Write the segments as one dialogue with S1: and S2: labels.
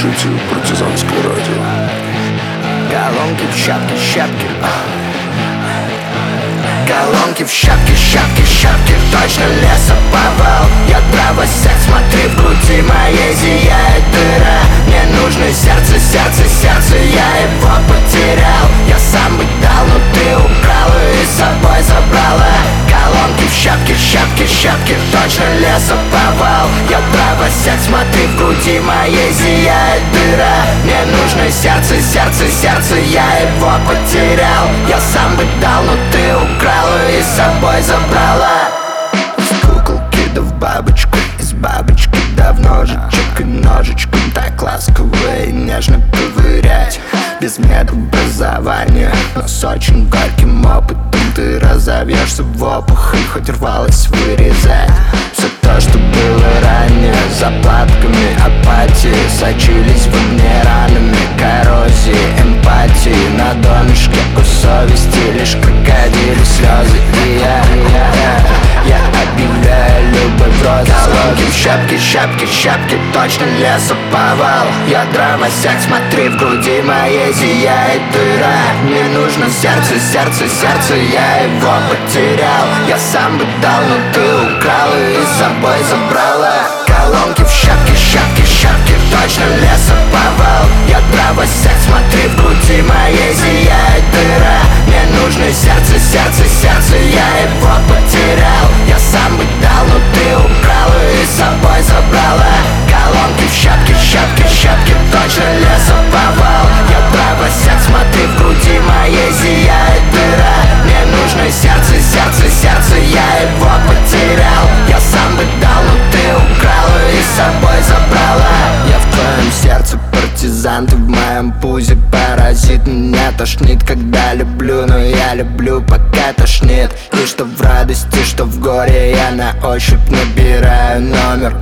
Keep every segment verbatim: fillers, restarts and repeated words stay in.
S1: слушаете партизанское радио.
S2: Колонки в шапке, шапке. Колонки в шапке, шапке, шапке. Точно лесоповал. Я травосек, смотри, в груди моей зияет дыра. Мне нужно сердце, сердце, сердце. Я его потерял. Я сам бы дал, но ты украла и с собой забрала. Колонки в шапке, шапке, шапке. Точно лесоповал. Я травосек, смотри, в груди моей зияет дыра. Мне нужно сердце, сердце, сердце. Я его потерял. Я сам бы дал, но ты украла и с собой забрала. Из куколки да в бабочку, из бабочки да в ножичек и ножичком так ласково и нежно ковырять. Без медобразования, но с очень горьким опытом ты разовьешься в опухоль, хоть рвалась вырезать. Все то, что было ранее, заплатками апатии сочились во мне ранами коррозии эмпатии. На донышке у совести лишь крокодили слезы. И я, я, я, я объявляю любовь в розы. Колонки в шапке, шапке, шапке. Точно лесоповал. Я дровосек, смотри, в груди моей зияет дыра. Мне нужно сердце, сердце, сердце. Я его потерял. Я сам бы дал, но ты украла и с собой забрала. Колонки в шапке, шапке, шапке. Точно лесоповал. Я дровосек, смотри, в груди моей зияет дыра. Мне нужно сердце, сердце, сердце. Я его потерял. Я сам бы дал, но ты украла и с собой забрала. Колонки в шапке, шапке, шапке. Точно лесоповал. Я дровосек, смотри, в груди моей зияет дыра. Мне нужно сердце, сердце, сердце. Я его потерял. Я сам бы дал, но ты украла и с собой забрала. Я в твоем сердце партизан, ты в моем пузе паразит. Меня тошнит, когда люблю, но я люблю, пока тошнит. И что в радости, что в горе, я на ощупь набираю номер.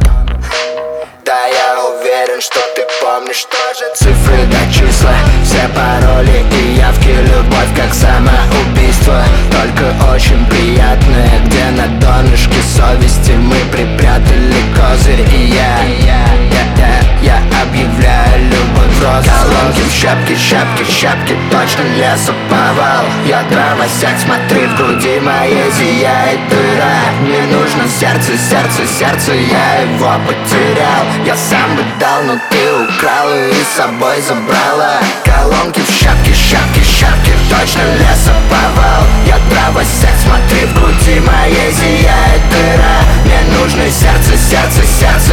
S2: Да, я уверен, что ты помнишь тоже цифры да числа, все пароли и явки. Любовь как самоубийство, только очень приятное, где на донышке совести мы припрятали козырь. И я, я, я, я, я объявляю любовь в розы. Колонки в шапке, шапке, шапке. Точно лесоповал. Я дровосек, смотри, в груди моей зияет дыра. Мне нужно сердце, сердце, сердце. Я его потерял. Я сам бы дал, но ты украла и с собой забрала. Колонки в шапке, шапке, шапке. Точно лесоповал. Я дровосек, смотри, в груди моей зияет дыра. Мне нужно сердце, сердце, сердце.